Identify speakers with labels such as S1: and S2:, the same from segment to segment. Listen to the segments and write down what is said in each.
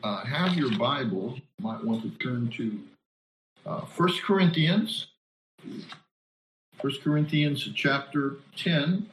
S1: have your Bible, you might want to turn to 1 Corinthians. 1 Corinthians chapter 10.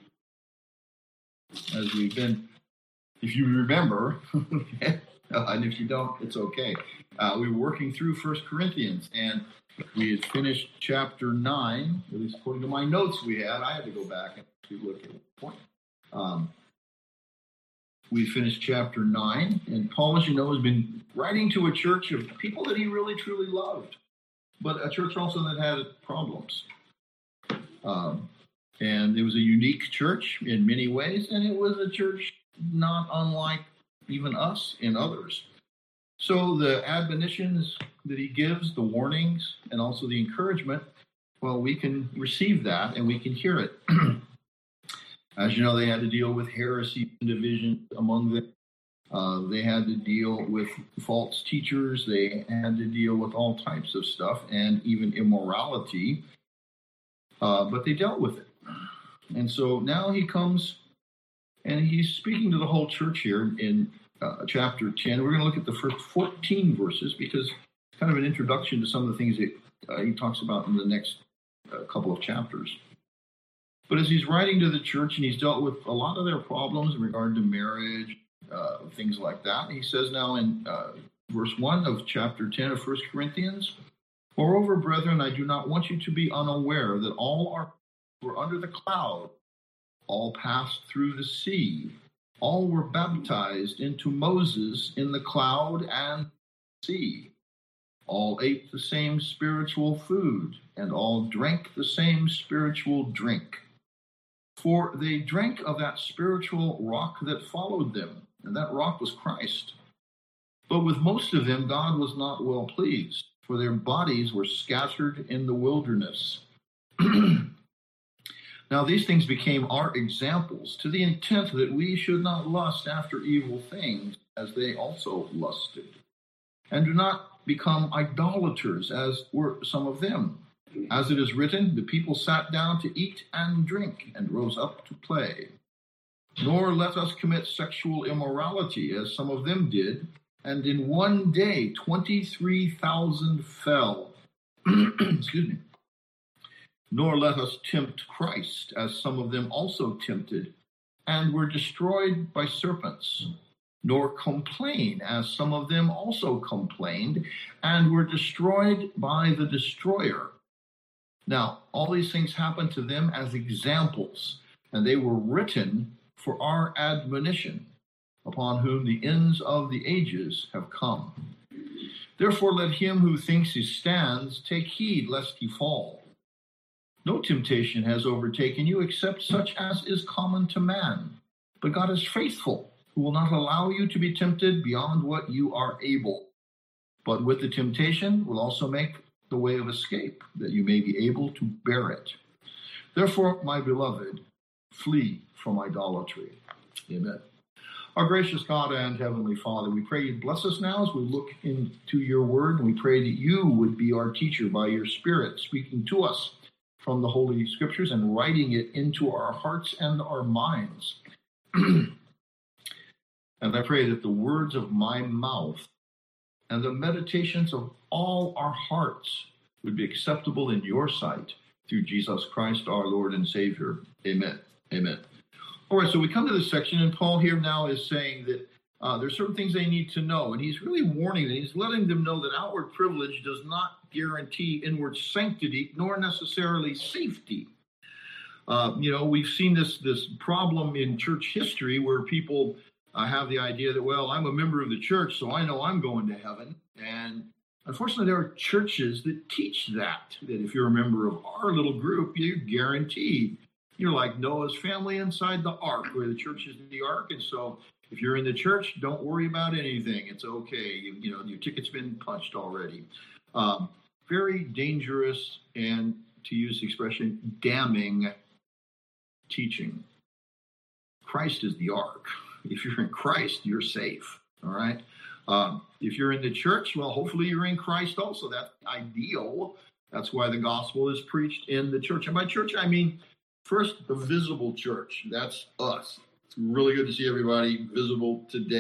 S1: As we've been, if you remember, and if you don't, it's okay. We were working through 1 Corinthians, and we had finished chapter 9, at least according to my notes we had. I had to go back and look at one point. We finished chapter 9, and Paul, as you know, has been writing to a church of people that he really, truly loved, but a church also that had problems. And it was a unique church in many ways, and it was a church not unlike even us in others. So the admonitions that he gives, the warnings, and also the encouragement, well, we can receive that and we can hear it. As you know, they had to deal with heresy and division among them. They had to deal with false teachers. They had to deal with all types of stuff and even immorality. But they dealt with it. And so now he comes and he's speaking to the whole church here in chapter 10. We're going to look at the first 14 verses because it's kind of an introduction to some of the things that he talks about in the next couple of chapters. But as he's writing to the church and he's dealt with a lot of their problems in regard to marriage, things like that, he says now in verse 1 of chapter 10 of 1 Corinthians, "Moreover, brethren, I do not want you to be unaware that all were under the cloud, all passed through the sea, all were baptized into Moses in the cloud and sea. All ate the same spiritual food, and all drank the same spiritual drink. For they drank of that spiritual rock that followed them, and that rock was Christ. But with most of them God was not well pleased, for their bodies were scattered in the wilderness." Now these things became our examples, to the intent that we should not lust after evil things, as they also lusted. And do not become idolaters, as were some of them. As it is written, the people sat down to eat and drink, and rose up to play. Nor let us commit sexual immorality, as some of them did, and in one day 23,000 fell. Excuse me. Nor let us tempt Christ, as some of them also tempted, and were destroyed by serpents. Nor complain, as some of them also complained, and were destroyed by the destroyer. Now, all these things happened to them as examples, and they were written for our admonition, upon whom the ends of the ages have come. Therefore let him who thinks he stands take heed lest he fall. No temptation has overtaken you except such as is common to man. But God is faithful, who will not allow you to be tempted beyond what you are able. But with the temptation will also make the way of escape, that you may be able to bear it. Therefore, my beloved, flee from idolatry. Amen. Our gracious God and Heavenly Father, we pray you bless us now as we look into your word, and we pray that you would be our teacher by your Spirit, speaking to us from the Holy Scriptures and writing it into our hearts and our minds. And I pray that the words of my mouth and the meditations of all our hearts would be acceptable in your sight through Jesus Christ, our Lord and Savior. Amen. Amen. All right, so we come to this section, and Paul here now is saying that there's certain things they need to know, and he's really warning them. He's letting them know that outward privilege does not guarantee inward sanctity, nor necessarily safety. We've seen this problem in church history where people have the idea that, well, I'm a member of the church, so I know I'm going to heaven. And unfortunately, there are churches that teach that if you're a member of our little group, you're guaranteed. You're like Noah's family inside the ark, where the church is in the ark. And so if you're in the church, don't worry about anything. It's okay. Your ticket's been punched already. Very dangerous and, to use the expression, damning teaching. Christ is the ark. If you're in Christ, you're safe. All right. If you're in the church, well, hopefully you're in Christ also. That's ideal. That's why the gospel is preached in the church. And by church, I mean, first, the visible church. That's us. It's really good to see everybody visible today.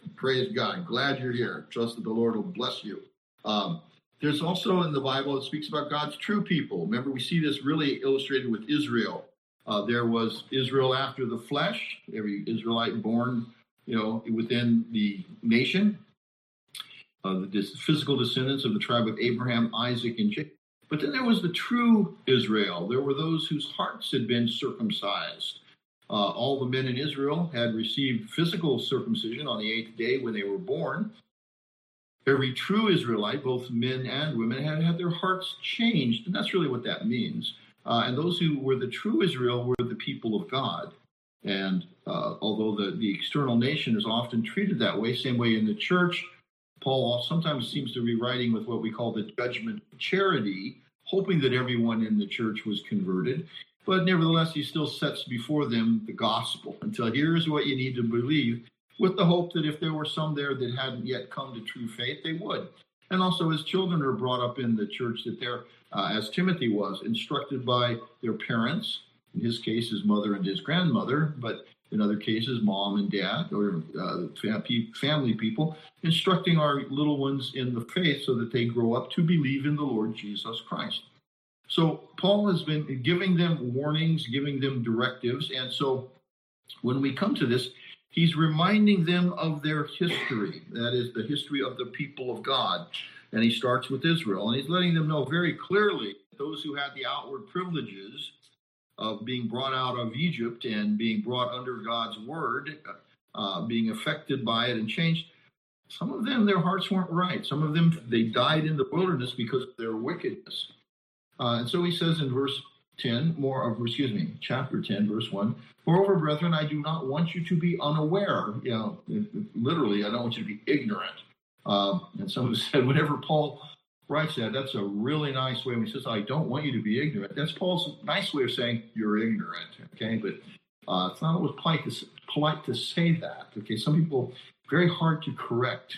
S1: Praise God. Glad you're here. Trust that the Lord will bless you. There's also in the Bible, it speaks about God's true people. Remember, we see this really illustrated with Israel. There was Israel after the flesh, every Israelite born, within the nation, the physical descendants of the tribe of Abraham, Isaac, and Jacob. But then there was the true Israel. There were those whose hearts had been circumcised. All the men in Israel had received physical circumcision on the 8th day when they were born. Every true Israelite, both men and women, had had their hearts changed, and that's really what that means. And those who were the true Israel were the people of God. And although the external nation is often treated that way, same way in the church, Paul sometimes seems to be writing with what we call the judgment of charity, hoping that everyone in the church was converted. But nevertheless, he still sets before them the gospel until here's what you need to believe, with the hope that if there were some there that hadn't yet come to true faith, they would. And also, as children are brought up in the church, that they're, as Timothy was, instructed by their parents, in his case, his mother and his grandmother, but in other cases, mom and dad, or family people, instructing our little ones in the faith so that they grow up to believe in the Lord Jesus Christ. So Paul has been giving them warnings, giving them directives. And so when we come to this, he's reminding them of their history. That is the history of the people of God. And he starts with Israel. And he's letting them know very clearly that those who had the outward privileges of being brought out of Egypt and being brought under God's word, being affected by it and changed, some of them, their hearts weren't right. Some of them, they died in the wilderness because of their wickedness. And so he says in chapter 10, verse 1, moreover, brethren, I do not want you to be unaware. Literally, I don't want you to be ignorant. And someone said, whenever Paul writes that, that's a really nice way. When he says, I don't want you to be ignorant, that's Paul's nice way of saying you're ignorant. Okay, but it's not always polite to say that. Okay, some people, very hard to correct.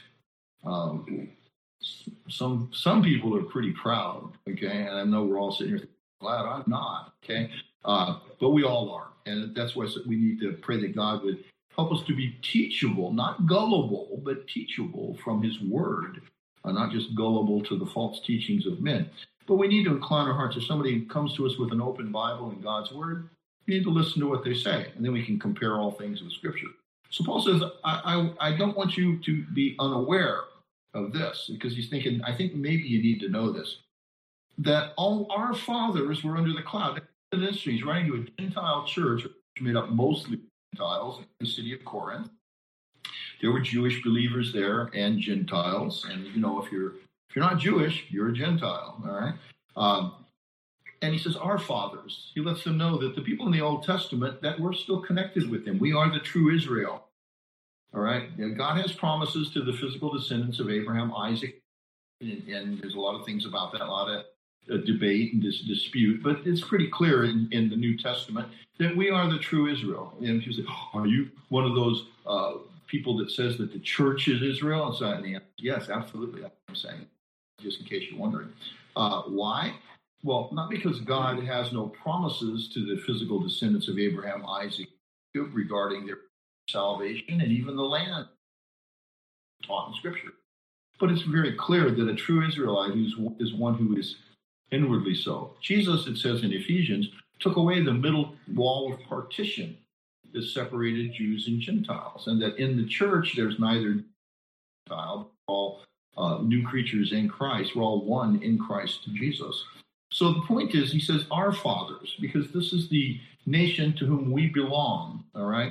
S1: Some people are pretty proud, okay, and I know we're all sitting here thinking, glad I'm not, okay, but we all are, and that's why we need to pray that God would help us to be teachable, not gullible, but teachable from his word, not just gullible to the false teachings of men. But we need to incline our hearts. If somebody comes to us with an open Bible and God's word, we need to listen to what they say, and then we can compare all things with Scripture. So Paul says, I don't want you to be unaware of this, because he's thinking, I think maybe you need to know this, that all our fathers were under the cloud. He's writing to a Gentile church, which made up mostly Gentiles in the city of Corinth. There were Jewish believers there and Gentiles, and if you're not Jewish, you're a Gentile, all right? And he says, our fathers. He lets them know that the people in the Old Testament, that we're still connected with them. We are the true Israel. All right. God has promises to the physical descendants of Abraham, Isaac, and there's a lot of things about that, a lot of debate and dispute, but it's pretty clear in the New Testament that we are the true Israel. And if you say, are you one of those people that says that the church is Israel? And so, yes, absolutely, that's what I'm saying, just in case you're wondering. Why? Well, not because God has no promises to the physical descendants of Abraham, Isaac, regarding their salvation and even the land taught in Scripture. But it's very clear that a true Israelite is one who is inwardly so. Jesus, it says in Ephesians, took away the middle wall of partition that separated Jews and Gentiles, and that in the church there's neither Gentile, we're all new creatures in Christ. We're all one in Christ Jesus. So the point is, he says, our fathers, because this is the nation to whom we belong, all right?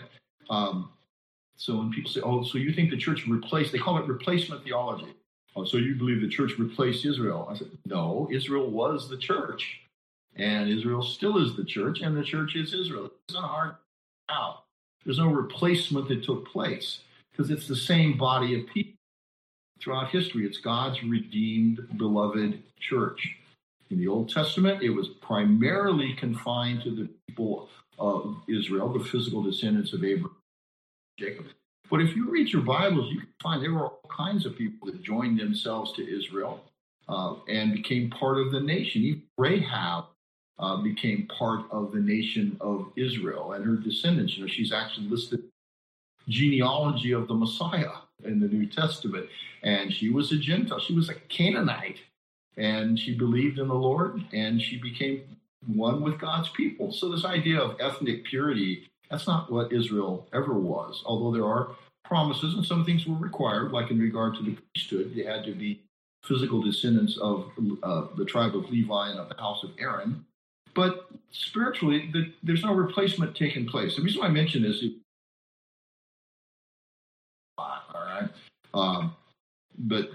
S1: So when people say, so you think the church replaced, they call it replacement theology. Oh, so you believe the church replaced Israel? I said, no, Israel was the church, and Israel still is the church, and the church is Israel. It's not hard out. There's no replacement that took place, because it's the same body of people. Throughout history, it's God's redeemed, beloved church. In the Old Testament, it was primarily confined to the people of Israel, the physical descendants of Abraham, Jacob. But if you read your Bibles, you can find there were all kinds of people that joined themselves to Israel and became part of the nation. Even Rahab became part of the nation of Israel and her descendants. She's actually listed genealogy of the Messiah. in the New Testament. And she was a Gentile. She was a Canaanite. And she believed in the Lord, and she became one with God's people. So this idea of ethnic purity, that's not what Israel ever was, although there are promises and some things were required, like in regard to the priesthood. They had to be physical descendants of the tribe of Levi and of the house of Aaron. But spiritually, there's no replacement taking place. The reason why I mention this is, all right, but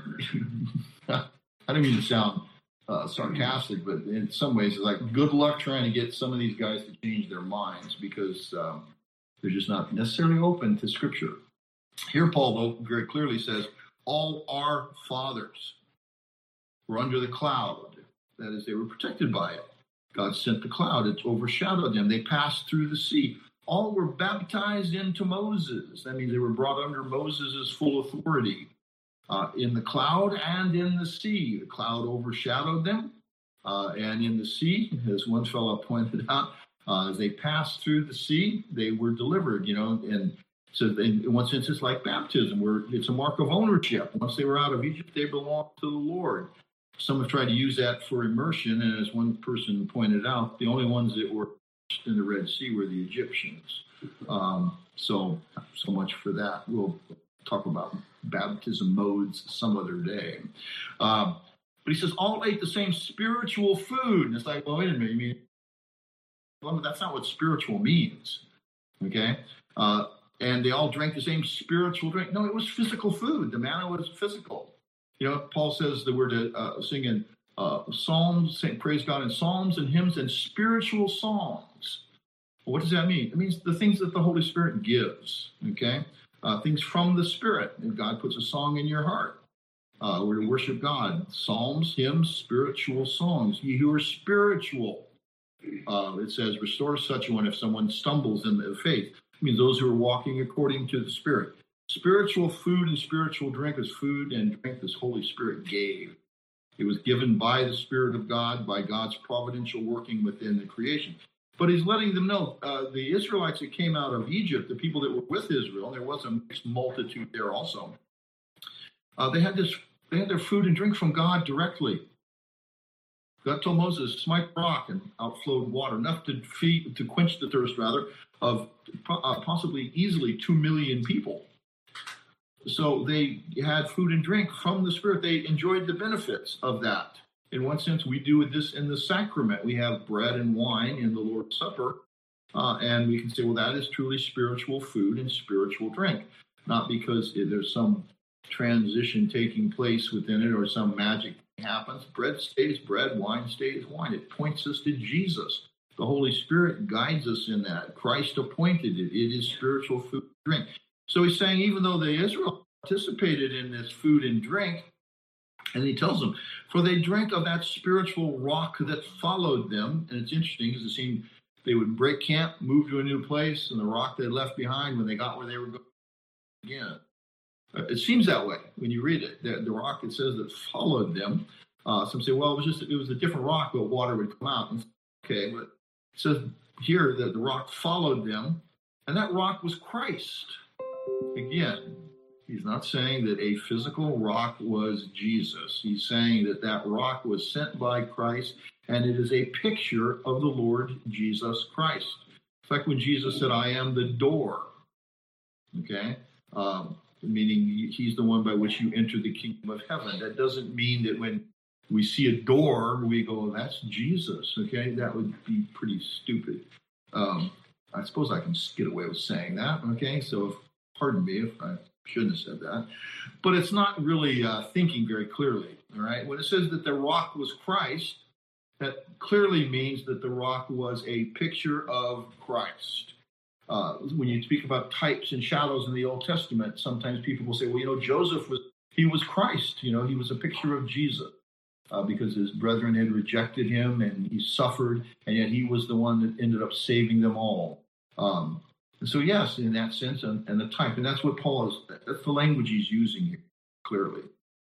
S1: I don't mean to sound sarcastic, but in some ways, it's like good luck trying to get some of these guys to change their minds because they're just not necessarily open to Scripture. Here, Paul, though, very clearly says, all our fathers were under the cloud. That is, they were protected by it. God sent the cloud. It overshadowed them. They passed through the sea. All were baptized into Moses. That means they were brought under Moses' full authority. In the cloud and in the sea. The cloud overshadowed them. And in the sea, as one fellow pointed out, as they passed through the sea, they were delivered, and so in one sense, it's like baptism, where it's a mark of ownership. Once they were out of Egypt, they belonged to the Lord. Some have tried to use that for immersion, and as one person pointed out, the only ones that were in the Red Sea were the Egyptians. So much for that. We'll talk about baptism modes some other day. But he says, all ate the same spiritual food. And it's like, well, wait a minute. You mean, well, that's not what spiritual means. Okay? And they all drank the same spiritual drink. No, it was physical food. The manna was physical. Paul says that we're to sing in psalms, praise God in psalms and hymns and spiritual songs. Well, what does that mean? It means the things that the Holy Spirit gives, okay? Things from the Spirit. And God puts a song in your heart. We're to worship God. Psalms, hymns, spiritual songs. Ye who are spiritual. It says, restore such a one if someone stumbles in the faith. It means those who are walking according to the Spirit. Spiritual food and spiritual drink is food and drink this Holy Spirit gave. It was given by the Spirit of God, by God's providential working within the creation. But he's letting them know, the Israelites that came out of Egypt, the people that were with Israel, there was a mixed multitude there also. They had their food and drink from God directly. God told Moses, smite the rock, and out flowed water, enough to quench the thirst, of possibly easily 2 million people. So they had food and drink from the Spirit. They enjoyed the benefits of that. In one sense, we do this in the sacrament. We have bread and wine in the Lord's Supper, and we can say, well, that is truly spiritual food and spiritual drink, not because there's some transition taking place within it or some magic happens. Bread stays bread, wine stays wine. It points us to Jesus. The Holy Spirit guides us in that. Christ appointed it. It is spiritual food and drink. So he's saying even though the Israelites participated in this food and drink, and he tells them, for they drank of that spiritual rock that followed them. And it's interesting because it seemed they would break camp, move to a new place, and the rock they left behind when they got where they were going again. It seems that way when you read it. The rock, it says, that followed them. Some say, well, it was a different rock, but water would come out. And okay, but it says here that the rock followed them, and that rock was Christ. Again, he's not saying that a physical rock was Jesus. He's saying that rock was sent by Christ, and it is a picture of the Lord Jesus Christ. It's like when Jesus said, I am the door. Okay? Meaning he's the one by which you enter the kingdom of heaven. That doesn't mean that when we see a door, we go, that's Jesus. Okay? That would be pretty stupid. I suppose I can get away with saying that. Okay? So pardon me if I shouldn't have said that. But it's not really thinking very clearly. All right? When it says that the rock was Christ, that clearly means that the rock was a picture of Christ. When you speak about types and shadows in the Old Testament, sometimes people will say, well, Joseph was Christ. He was a picture of Jesus because his brethren had rejected him and he suffered, and yet he was the one that ended up saving them all. So yes, in that sense, and the type, and that's what that's the language he's using here, clearly.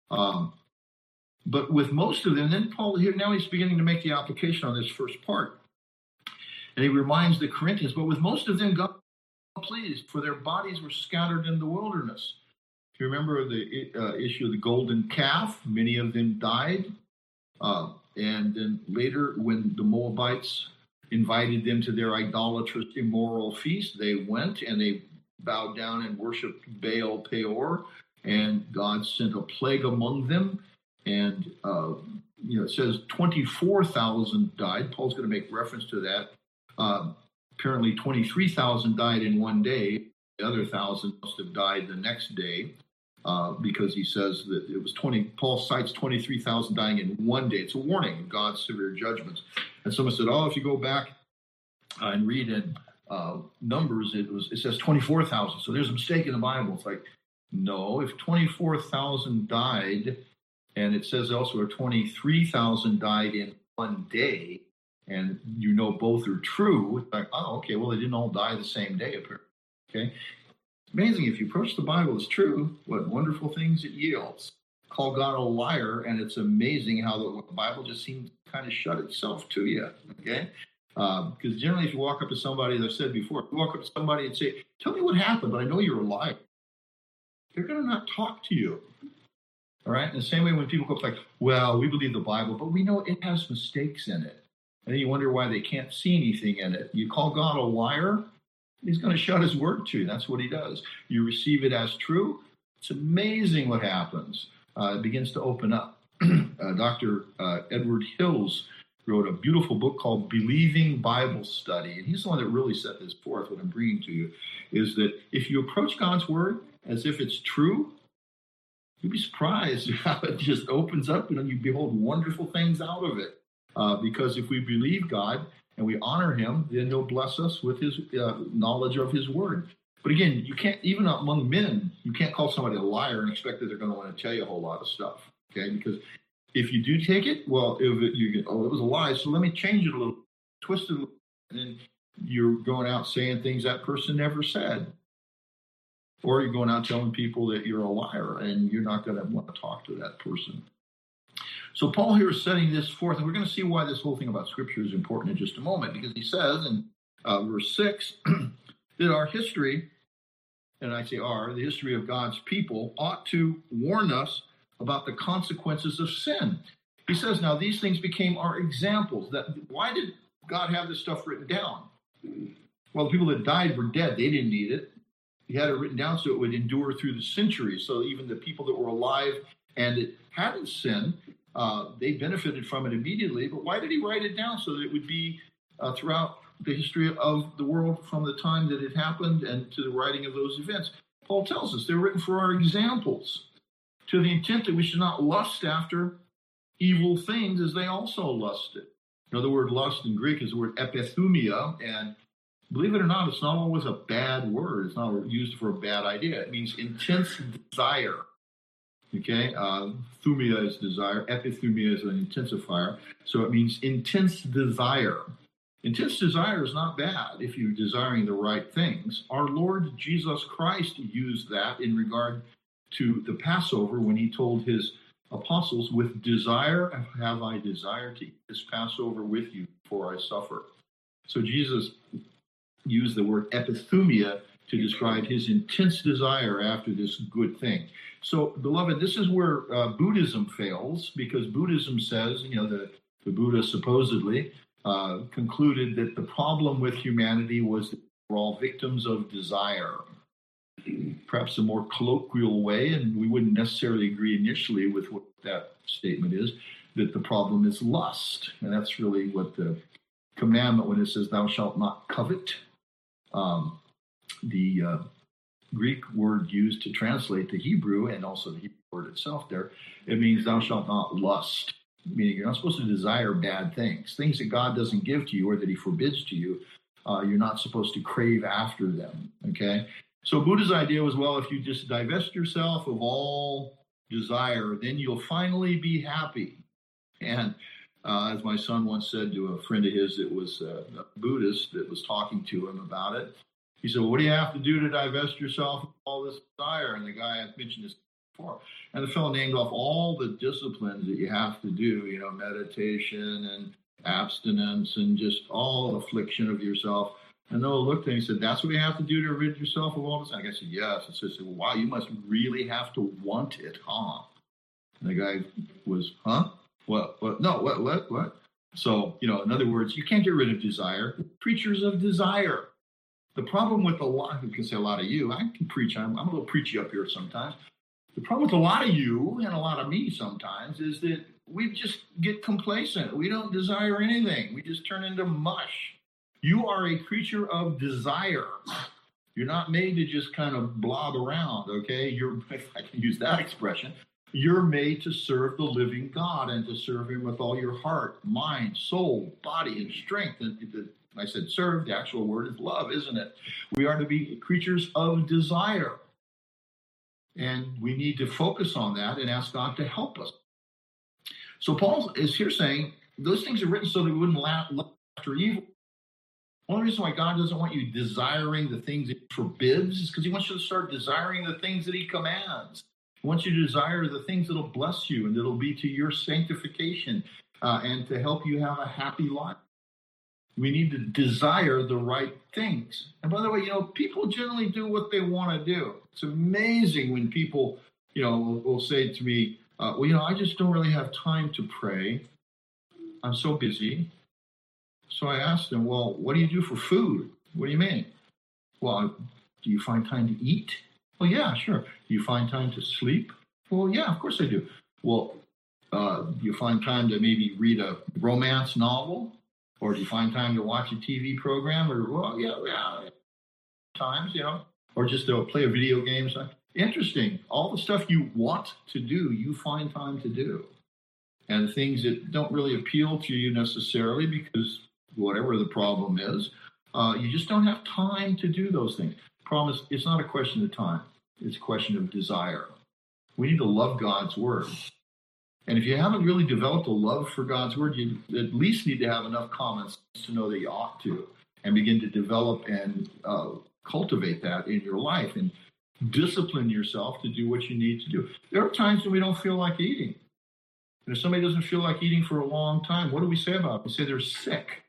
S1: But with most of them, then Paul here, now he's beginning to make the application on this first part. And he reminds the Corinthians, but with most of them, God was pleased, for their bodies were scattered in the wilderness. You remember the issue of the golden calf? Many of them died. And then later, when the Moabites invited them to their idolatrous, immoral feast, they went and they bowed down and worshiped Baal Peor. And God sent a plague among them. And, it says 24,000 died. Paul's going to make reference to that. Apparently 23,000 died in one day. The other 1,000 must have died the next day because he says that it was Paul cites 23,000 dying in one day. It's a warning of God's severe judgments. And someone said, if you go back and read in Numbers, it says 24,000. So there's a mistake in the Bible. It's like, no, if 24,000 died, and it says elsewhere 23,000 died in one day, and both are true, it's like, okay, well, they didn't all die the same day, apparently. Okay? It's amazing. If you approach the Bible as true, what wonderful things it yields. Call God a liar, and it's amazing how the Bible just seems to kind of shut itself to you. Okay? Because generally, if you walk up to somebody, as I've said before, if you walk up to somebody and say, tell me what happened, but I know you're a liar, they're going to not talk to you. All right? In the same way when people go up like, well, we believe the Bible, but we know it has mistakes in it. And then you wonder why they can't see anything in it. You call God a liar, he's going to shut his word to you. That's what he does. You receive it as true. It's amazing what happens. It begins to open up. Dr. Edward Hills wrote a beautiful book called Believing Bible Study. And he's the one that really set this forth. What I'm bringing to you is that if you approach God's word as if it's true, you'll be surprised how it just opens up and you behold wonderful things out of it. Because if we believe God and we honor him, then he'll bless us with his knowledge of his word. But again, you can't, even among men, you can't call somebody a liar and expect that they're going to want to tell you a whole lot of stuff. Okay? Because if you do take it, well, it was a lie, so let me change it a little, twist it a little, and then you're going out saying things that person never said. Or you're going out telling people that you're a liar and you're not going to want to talk to that person. So Paul here is setting this forth, and we're going to see why this whole thing about Scripture is important in just a moment, because he says in verse 6 that our history, and I say the history of God's people, ought to warn us about the consequences of sin. He says, now these things became our examples. Why did God have this stuff written down? Well, the people that died were dead. They didn't need it. He had it written down so it would endure through the centuries. So even the people that were alive and that hadn't sinned, they benefited from it immediately. But why did he write it down? So that it would be throughout the history of the world from the time that it happened and to the writing of those events. Paul tells us they're written for our examples, to the intent that we should not lust after evil things as they also lusted. The word lust in Greek is the word epithumia, and believe it or not, it's not always a bad word. It's not used for a bad idea. It means intense desire. Okay? Thumia is desire. Epithumia is an intensifier. So it means intense desire. Intense desire is not bad if you're desiring the right things. Our Lord Jesus Christ used that in regard to the Passover when he told his apostles, with desire have I desired to eat this Passover with you before I suffer. So Jesus used the word epithumia to describe his intense desire after this good thing. So, beloved, this is where Buddhism fails, because Buddhism says, the Buddha supposedly concluded that the problem with humanity was that we're all victims of desire. Perhaps a more colloquial way, and we wouldn't necessarily agree initially with what that statement is, that the problem is lust. And that's really what the commandment, when it says, thou shalt not covet, the Greek word used to translate the Hebrew, and also the Hebrew word itself there, it means thou shalt not lust, meaning you're not supposed to desire bad things that God doesn't give to you or that he forbids to you. You're not supposed to crave after them, okay? So Buddha's idea was, well, if you just divest yourself of all desire, then you'll finally be happy. And as my son once said to a friend of his that was a Buddhist that was talking to him about it, he said, well, what do you have to do to divest yourself of all this desire? And the guy, I've mentioned this before, and the fellow named off all the disciplines that you have to do, meditation and abstinence and just all affliction of yourself. And Noah looked at him and said, that's what you have to do to rid yourself of all this? And I said, yes. And so I said, well, wow, you must really have to want it, huh? And the guy was, huh? What? No, what? So, in other words, you can't get rid of desire. Creatures of desire. The problem with a lot, you can say a lot of you, I can preach, I'm a little preachy up here sometimes. The problem with a lot of you and a lot of me sometimes is that we just get complacent. We don't desire anything. We just turn into mush. You are a creature of desire. You're not made to just kind of blob around, okay? If I can use that expression, you're made to serve the living God and to serve him with all your heart, mind, soul, body, and strength. And I said serve, the actual word is love, isn't it? We are to be creatures of desire. And we need to focus on that and ask God to help us. So Paul is here saying those things are written so that we wouldn't lust after evil. The only reason why God doesn't want you desiring the things that he forbids is because he wants you to start desiring the things that he commands. He wants you to desire the things that will bless you and that will be to your sanctification and to help you have a happy life. We need to desire the right things. And by the way, people generally do what they want to do. It's amazing when people, will say to me, I just don't really have time to pray. I'm so busy. So I asked them, well, what do you do for food? What do you mean? Well, do you find time to eat? Well, yeah, sure. Do you find time to sleep? Well, yeah, of course I do. Well, do you find time to maybe read a romance novel? Or do you find time to watch a TV program? Or, well, yeah, times, or just to play a video game. Interesting. All the stuff you want to do, you find time to do. And things that don't really appeal to you necessarily because whatever the problem is, you just don't have time to do those things. Promise, it's not a question of time. It's a question of desire. We need to love God's word. And if you haven't really developed a love for God's word, you at least need to have enough common sense to know that you ought to and begin to develop and cultivate that in your life and discipline yourself to do what you need to do. There are times when we don't feel like eating. And if somebody doesn't feel like eating for a long time, what do we say about them? We say they're sick.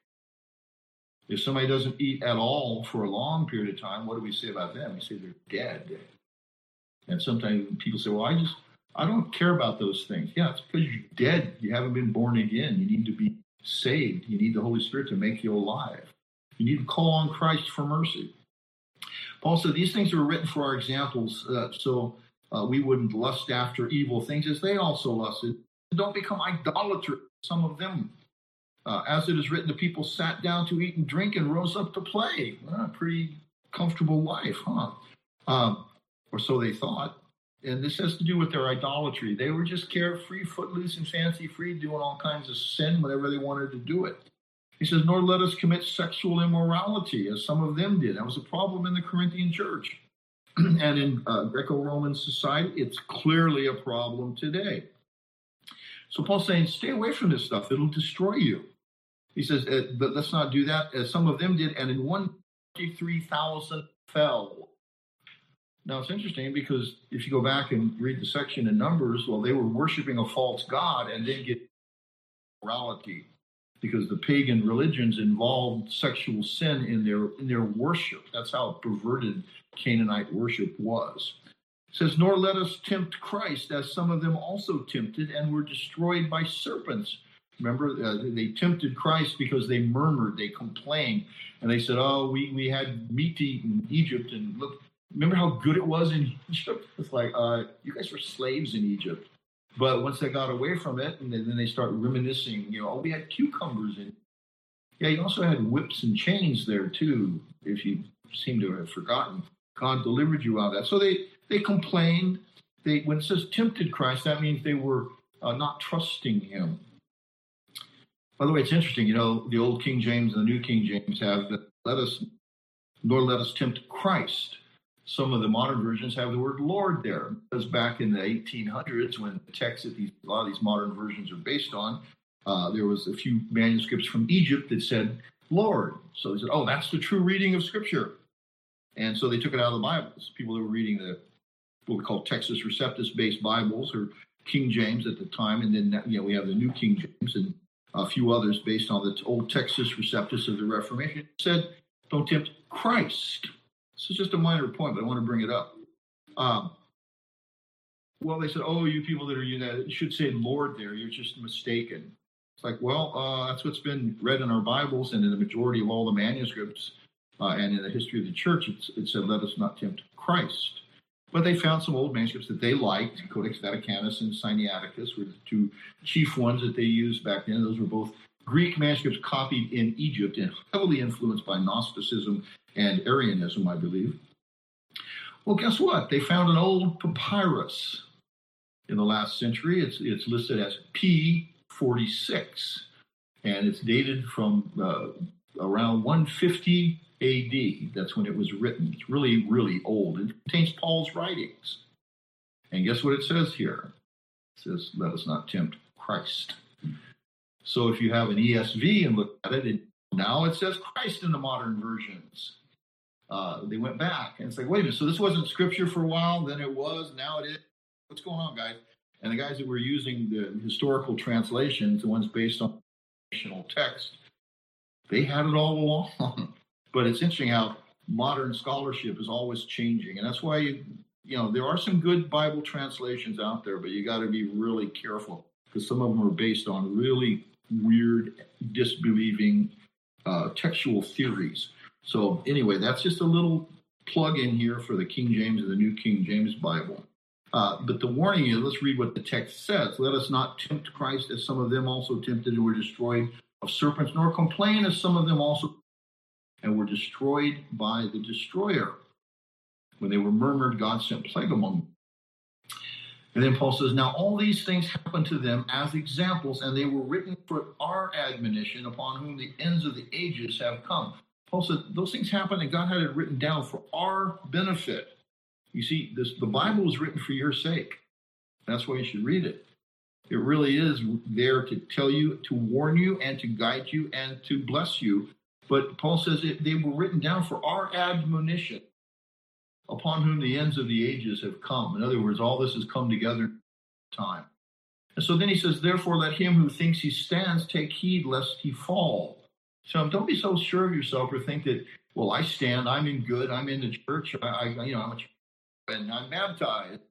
S1: If somebody doesn't eat at all for a long period of time, what do we say about them? We say they're dead. And sometimes people say, well, I don't care about those things. Yeah, it's because you're dead. You haven't been born again. You need to be saved. You need the Holy Spirit to make you alive. You need to call on Christ for mercy. Paul said these things were written for our examples so we wouldn't lust after evil things as they also lusted. Don't become idolaters, some of them. As it is written, the people sat down to eat and drink and rose up to play. Pretty comfortable life, huh? Or so they thought. And this has to do with their idolatry. They were just carefree, footloose, and fancy-free, doing all kinds of sin whenever they wanted to do it. He says, nor let us commit sexual immorality, as some of them did. That was a problem in the Corinthian church. And in Greco-Roman society, it's clearly a problem today. So Paul's saying, stay away from this stuff. It'll destroy you. He says, but let's not do that, as some of them did. And in 153,000 fell. Now, it's interesting because if you go back and read the section in Numbers, well, they were worshiping a false god and didn't get morality because the pagan religions involved sexual sin in their worship. That's how perverted Canaanite worship was. It says, nor let us tempt Christ, as some of them also tempted and were destroyed by serpents. Remember, they tempted Christ because they murmured, they complained, and they said, oh, we had meat to eat in Egypt, and look, remember how good it was in Egypt? It's like, you guys were slaves in Egypt. But once they got away from it, and then they start reminiscing, we had cucumbers in. Yeah, you also had whips and chains there, too, if you seem to have forgotten. God delivered you out of that. So they complained. When it says tempted Christ, that means they were not trusting him. By the way, it's interesting, the old King James and the new King James have, nor let us tempt Christ. Some of the modern versions have the word Lord there. Because back in the 1800s, when the text that a lot of these modern versions are based on, there was a few manuscripts from Egypt that said Lord. So they said, oh, that's the true reading of Scripture. And so they took it out of the Bibles. People that were reading what we call Textus Receptus-based Bibles, or King James at the time, and then we have the New King James and a few others based on the old Textus Receptus of the Reformation. It said Don't tempt Christ. This is just a minor point, but I want to bring it up. Well, they said, oh, you people that are you should say Lord there. You're just mistaken. It's like, well, that's what's been read in our Bibles and in the majority of all the manuscripts and in the history of the church. It said, let us not tempt Christ. But they found some old manuscripts that they liked. Codex Vaticanus and Sinaiticus were the two chief ones that they used back then. Those were both Greek manuscripts copied in Egypt and heavily influenced by Gnosticism and Arianism, I believe. Well, guess what? They found an old papyrus in the last century. It's listed as P46, and it's dated from around 150 AD. That's when it was written. It's really, really old. It contains Paul's writings. And guess what it says here? It says, let us not tempt Christ. So if you have an ESV and look at it, now it says Christ in the modern versions. They went back, and it's like, wait a minute, so this wasn't scripture for a while, then it was, now it is. What's going on, guys? And the guys that were using the historical translations, the ones based on original text, they had it all along. But it's interesting how modern scholarship is always changing. And that's why, there are some good Bible translations out there, but you got to be really careful because some of them are based on really weird, disbelieving textual theories. So anyway, that's just a little plug in here for the King James and the New King James Bible. But the warning is, let's read what the text says. Let us not tempt Christ as some of them also tempted and were destroyed of serpents, nor complain as some of them also and were destroyed by the destroyer. When they were murmured, God sent plague among them. And then Paul says, now all these things happened to them as examples, and they were written for our admonition, upon whom the ends of the ages have come. Paul said those things happened, and God had it written down for our benefit. You see, the Bible was written for your sake. That's why you should read it. It really is there to tell you, to warn you, and to guide you, and to bless you. But Paul says they were written down for our admonition, upon whom the ends of the ages have come. In other words, all this has come together in time. And so then he says, therefore, let him who thinks he stands take heed lest he fall. So don't be so sure of yourself or think that, well, I stand, I'm in good, I'm in the church, I'm a church, and I'm baptized.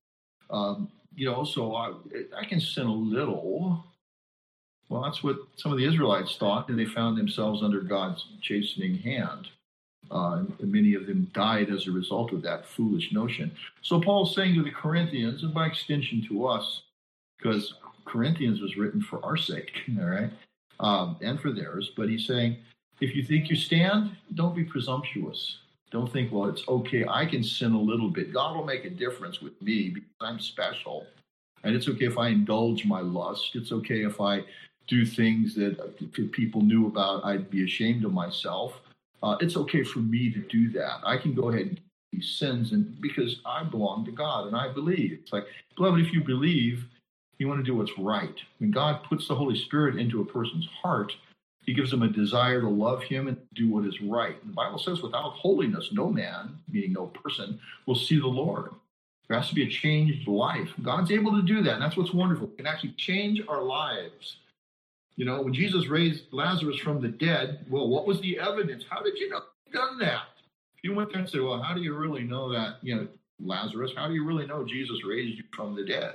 S1: So I can sin a little. Well, that's what some of the Israelites thought, and they found themselves under God's chastening hand. And many of them died as a result of that foolish notion. So Paul's saying to the Corinthians, and by extension to us, because Corinthians was written for our sake, all right, and for theirs, but he's saying, if you think you stand, don't be presumptuous. Don't think, well, it's okay, I can sin a little bit. God will make a difference with me because I'm special. And it's okay if I indulge my lust. It's okay if I do things that if people knew about, I'd be ashamed of myself. It's okay for me to do that. I can go ahead and do these sins and because I belong to God and I believe. It's like, beloved, if you believe, you want to do what's right. When God puts the Holy Spirit into a person's heart, he gives them a desire to love him and do what is right. And the Bible says without holiness, no man, meaning no person, will see the Lord. There has to be a changed life. God's able to do that, and that's what's wonderful. He can actually change our lives. When Jesus raised Lazarus from the dead, well, what was the evidence? How did you know he'd done that? If you went there and said, well, how do you really know that, Lazarus, how do you really know Jesus raised you from the dead?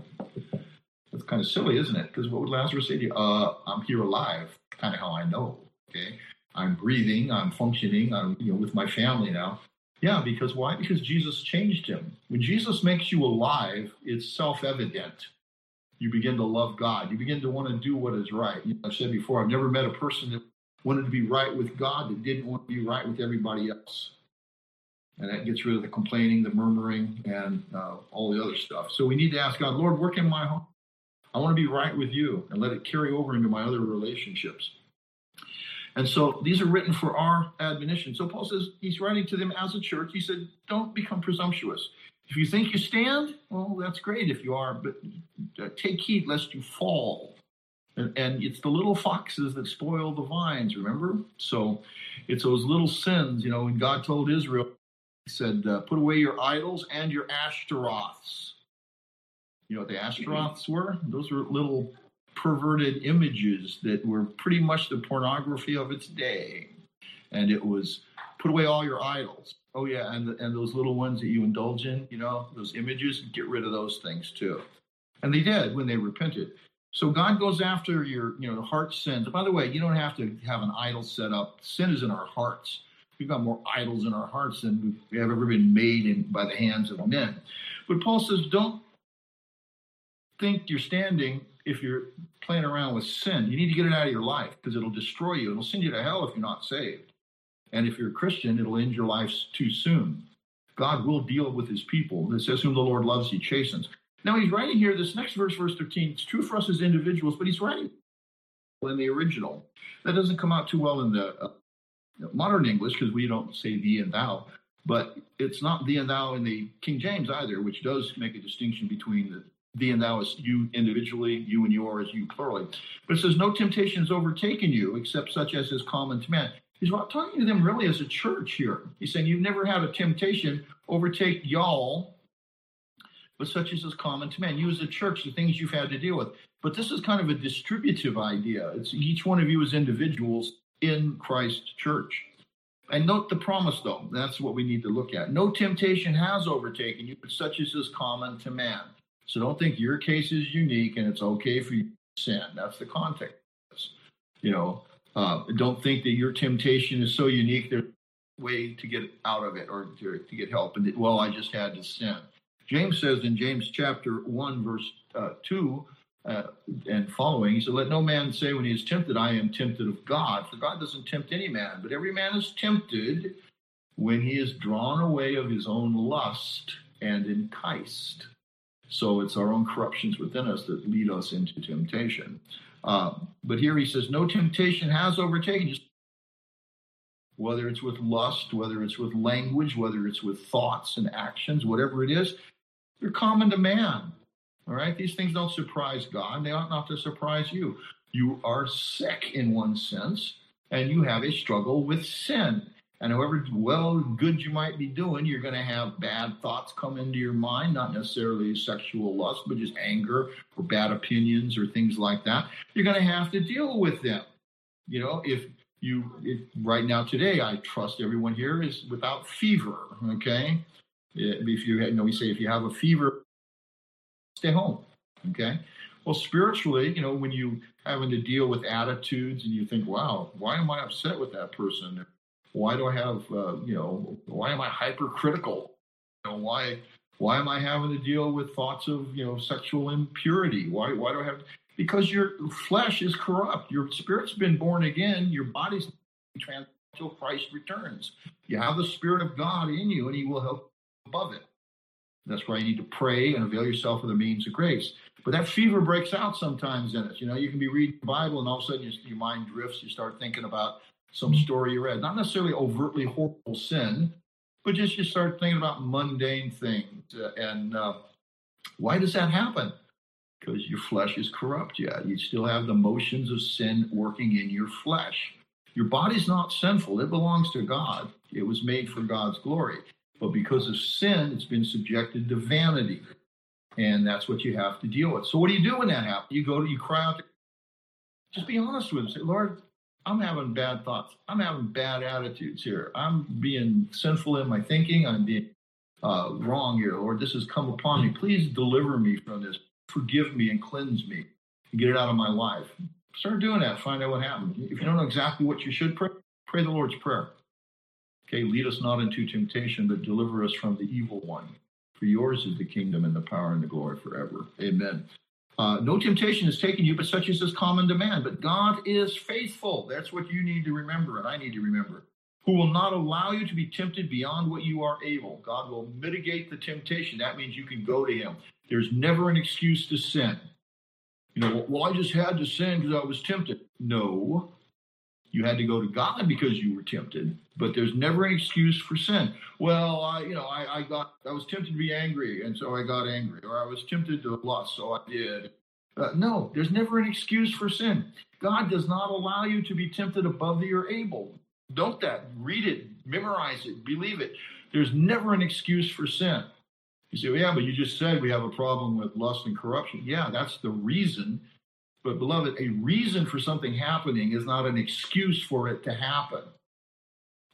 S1: That's kind of silly, isn't it? Because what would Lazarus say to you? I'm here alive. Kind of how I know, okay? I'm breathing, I'm functioning, I'm with my family now. Yeah, because why? Because Jesus changed him. When Jesus makes you alive, it's self-evident. You begin to love God. You begin to want to do what is right. I've said before, I've never met a person that wanted to be right with God that didn't want to be right with everybody else. And that gets rid of the complaining, the murmuring, and all the other stuff. So we need to ask God, Lord, work in my heart. I want to be right with you and let it carry over into my other relationships. And so these are written for our admonition. So Paul says he's writing to them as a church. He said, don't become presumptuous. If you think you stand, well, that's great if you are, but take heed lest you fall. And it's the little foxes that spoil the vines, remember? So it's those little sins, when God told Israel, he said, put away your idols and your Ashtaroths. You know what the Ashtaroths were? Those were little perverted images that were pretty much the pornography of its day. And it was Put away all your idols. Oh yeah, and those little ones that you indulge in, those images, get rid of those things too. And they did when they repented. So God goes after your, heart sins. By the way, you don't have to have an idol set up. Sin is in our hearts. We've got more idols in our hearts than we have ever been made by the hands of men. But Paul says, don't think you're standing if you're playing around with sin. You need to get it out of your life because it'll destroy you. It'll send you to hell if you're not saved. And if you're a Christian, it'll end your life too soon. God will deal with his people. It says, whom the Lord loves, he chastens. Now he's writing here, this next verse, verse 13, it's true for us as individuals, but he's writing in the original. That doesn't come out too well in the modern English because we don't say thee and thou, but it's not thee and thou in the King James either, which does make a distinction between the thee and thou as you individually, you and your as you plurally. But it says, no temptation has overtaken you except such as is common to man. He's talking to them really as a church here. He's saying you've never had a temptation overtake y'all, but such as is common to man. You as a church, the things you've had to deal with. But this is kind of a distributive idea. It's each one of you as individuals in Christ's church. And note the promise, though. That's what we need to look at. No temptation has overtaken you, but such as is common to man. So don't think your case is unique and it's okay for you to sin. That's the context. Don't think that your temptation is so unique there's a way to get out of it or to get help. And I just had to sin. James says in James chapter 1, verse 2 and following, he said, let no man say when he is tempted, I am tempted of God. For God doesn't tempt any man, but every man is tempted when he is drawn away of his own lust and enticed. So it's our own corruptions within us that lead us into temptation. But here he says, no temptation has overtaken you. Whether it's with lust, whether it's with language, whether it's with thoughts and actions, whatever it is, they're common to man. All right? These things don't surprise God. They ought not to surprise you. You are sick in one sense, and you have a struggle with sin. And however good you might be doing, you're going to have bad thoughts come into your mind, not necessarily sexual lust, but just anger or bad opinions or things like that. You're going to have to deal with them. If right now today, I trust everyone here is without fever, okay? If we say if you have a fever, stay home, okay? Well, spiritually, when you having to deal with attitudes and you think, wow, why am I upset with that person? Why do I have, why am I hypercritical? Why am I having to deal with thoughts of, sexual impurity? Why do I have? Because your flesh is corrupt. Your spirit's been born again. Your body's transformed until Christ returns. You have the Spirit of God in you, and He will help above it. That's why you need to pray and avail yourself of the means of grace. But that fever breaks out sometimes in us. You can be reading the Bible, and all of a sudden your mind drifts. You start thinking about some story you read. Not necessarily overtly horrible sin, but just you start thinking about mundane things. And why does that happen? Because your flesh is corrupt yet. You still have the motions of sin working in your flesh. Your body's not sinful. It belongs to God. It was made for God's glory. But because of sin, it's been subjected to vanity. And that's what you have to deal with. So what do you do when that happens? You cry out. Just be honest with Him. Say, Lord, I'm having bad thoughts. I'm having bad attitudes here. I'm being sinful in my thinking. I'm being wrong here. Lord, this has come upon me. Please deliver me from this. Forgive me and cleanse me and get it out of my life. Start doing that. Find out what happens. If you don't know exactly what you should pray, pray the Lord's Prayer. Okay, lead us not into temptation, but deliver us from the evil one. For yours is the kingdom and the power and the glory forever. Amen. No temptation has taken you, but such as is common to man. But God is faithful. That's what you need to remember, and I need to remember. Who will not allow you to be tempted beyond what you are able. God will mitigate the temptation. That means you can go to Him. There's never an excuse to sin. I just had to sin because I was tempted. No. You had to go to God because you were tempted, but there's never an excuse for sin. Well, I was tempted to be angry, and so I got angry, or I was tempted to lust, so I did. No, there's never an excuse for sin. God does not allow you to be tempted above that you're able. Note that. Read it. Memorize it. Believe it. There's never an excuse for sin. You say, well, yeah, but you just said we have a problem with lust and corruption. Yeah, that's the reason. But, beloved, a reason for something happening is not an excuse for it to happen.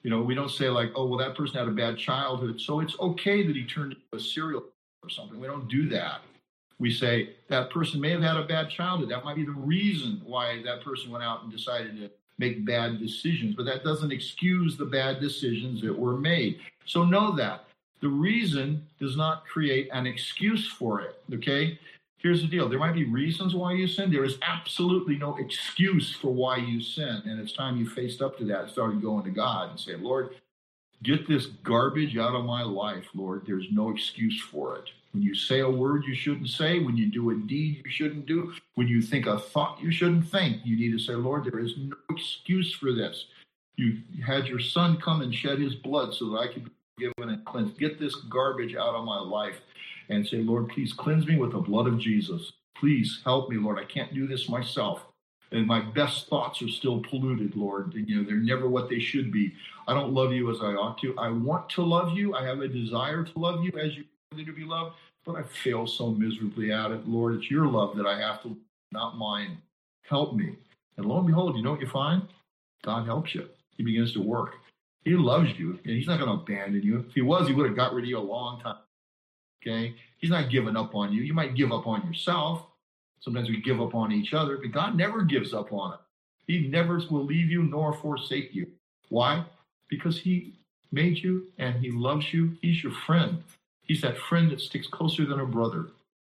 S1: We don't say like, oh, well, that person had a bad childhood, so it's okay that he turned into a serial killer or something. We don't do that. We say that person may have had a bad childhood. That might be the reason why that person went out and decided to make bad decisions, but that doesn't excuse the bad decisions that were made. So know that. The reason does not create an excuse for it, okay? Here's the deal. There might be reasons why you sin. There is absolutely no excuse for why you sin. And it's time you faced up to that and started going to God and say, Lord, get this garbage out of my life, Lord. There's no excuse for it. When you say a word you shouldn't say, when you do a deed you shouldn't do, when you think a thought you shouldn't think, you need to say, Lord, there is no excuse for this. You had your son come and shed his blood so that I could be forgiven and cleansed. Get this garbage out of my life and say, Lord, please cleanse me with the blood of Jesus. Please help me, Lord. I can't do this myself. And my best thoughts are still polluted, Lord. And, they're never what they should be. I don't love you as I ought to. I want to love you. I have a desire to love you as you want to be loved, but I fail so miserably at it. Lord, it's your love that I have to, not mine. Help me. And lo and behold, you know what you find? God helps you. He begins to work. He loves you, and he's not going to abandon you. If he was, he would have got rid of you a long time. Okay? He's not giving up on you. You might give up on yourself. Sometimes we give up on each other, but God never gives up on us. He never will leave you nor forsake you. Why? Because he made you and he loves you. He's your friend. He's that friend that sticks closer than a brother.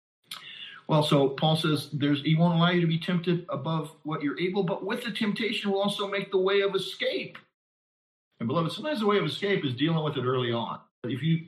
S1: Well, so Paul says he won't allow you to be tempted above what you're able, but with the temptation will also make the way of escape. And beloved, sometimes the way of escape is dealing with it early on. If you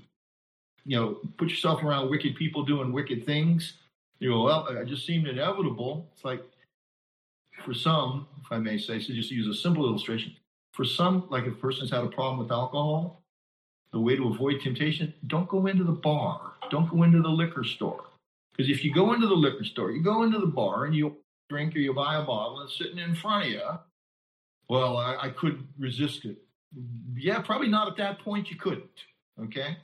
S1: put yourself around wicked people doing wicked things, you go, well, it just seemed inevitable. It's like, for some, if I may say, so just to use a simple illustration, for some, like if a person's had a problem with alcohol, the way to avoid temptation, don't go into the bar. Don't go into the liquor store. Because if you go into the liquor store, you go into the bar and you drink or you buy a bottle and it's sitting in front of you, well, I couldn't resist it. Yeah, probably not at that point you couldn't, okay?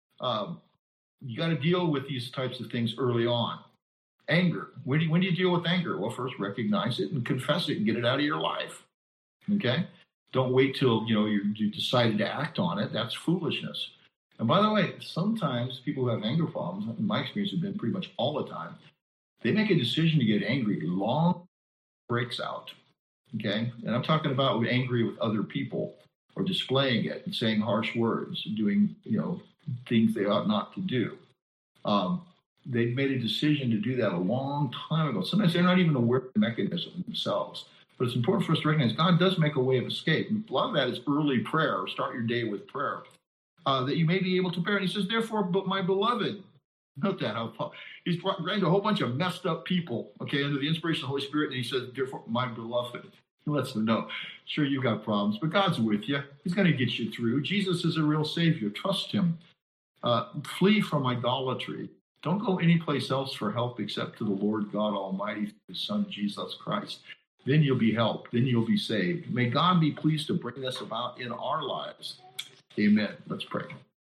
S1: You got to deal with these types of things early on. Anger. When do you deal with anger? Well, first recognize it and confess it and get it out of your life, okay? Don't wait till, you decided to act on it. That's foolishness. And by the way, sometimes people who have anger problems, in my experience, have been pretty much all the time, they make a decision to get angry long breaks out, okay? And I'm talking about angry with other people or displaying it and saying harsh words and doing, things they ought not to do. They've made a decision to do that a long time ago. Sometimes they're not even aware of the mechanism themselves. But it's important for us to recognize God does make a way of escape. And a lot of that is early prayer. Start your day with prayer. That you may be able to bear. And he says, therefore, but my beloved. Note that how Paul, he's writing to a whole bunch of messed up people, okay, under the inspiration of the Holy Spirit. And he says, therefore, my beloved. He lets them know, sure, you've got problems, but God's with you. He's going to get you through. Jesus is a real Savior. Trust him. Flee from idolatry. Don't go anyplace else for help except to the Lord God Almighty through his Son, Jesus Christ. Then you'll be helped. Then you'll be saved. May God be pleased to bring this about in our lives. Amen. Let's pray.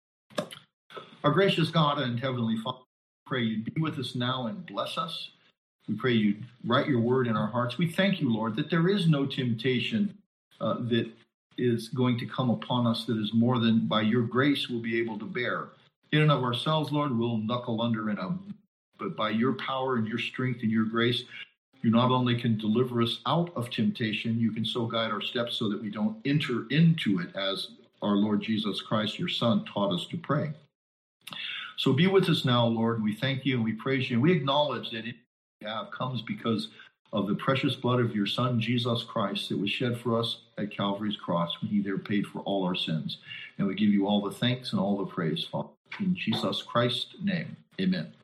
S1: Our gracious God and Heavenly Father, we pray you'd be with us now and bless us. We pray you'd write your word in our hearts. We thank you, Lord, that there is no temptation that is going to come upon us that is more than by your grace we'll be able to bear. In and of ourselves, Lord, we'll knuckle under but by your power and your strength and your grace, you not only can deliver us out of temptation, you can so guide our steps so that we don't enter into it as our Lord Jesus Christ, your Son, taught us to pray. So be with us now, Lord. We thank you and we praise you. And we acknowledge that it comes because of the precious blood of your Son, Jesus Christ, that was shed for us at Calvary's cross when he there paid for all our sins. And we give you all the thanks and all the praise, Father. In Jesus Christ's name, amen.